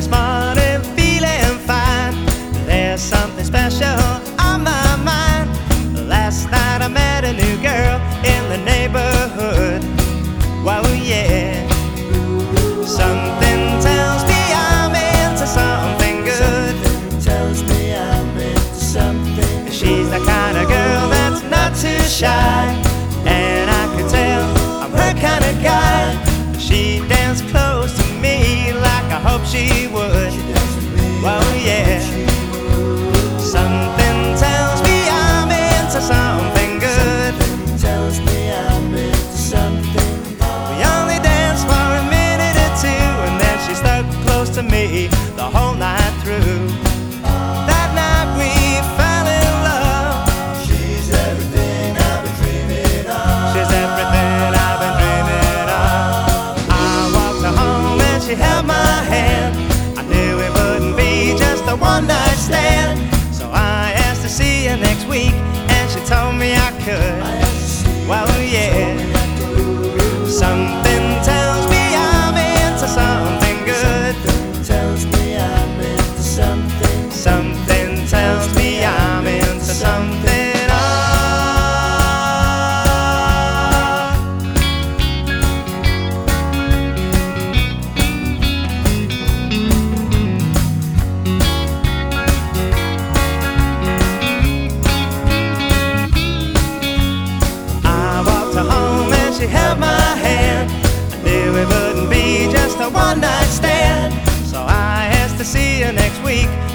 this morning feeling fine. There's something special on my mind. Last night I met a new girl in the neighborhood. Whoa, yeah. Something tells me I'm into something good. Something tells me I'm into something. She's the kind of girl that's not too shy, and I could tell I'm her kind of guy. She danced close to me like I hoped she would. Whoa, yeah. Something tells me I'm into something good. Something tells me I'm into something. We only danced for a minute or two, and then she stuck close to me the whole night through. That night we fell in love. She's everything I've been dreaming of. She's everything I've been dreaming of. I walked her home and she held my hand. I knew it wouldn't be just a one-night stand, so I asked to see her next week, and she told me I could. Well, yeah. Something tells me I'm into something good. Something tells me I'm into something. Something tells me I'm into something. She held my hand. I knew it wouldn't be just a one-night stand, so I asked to see her next week,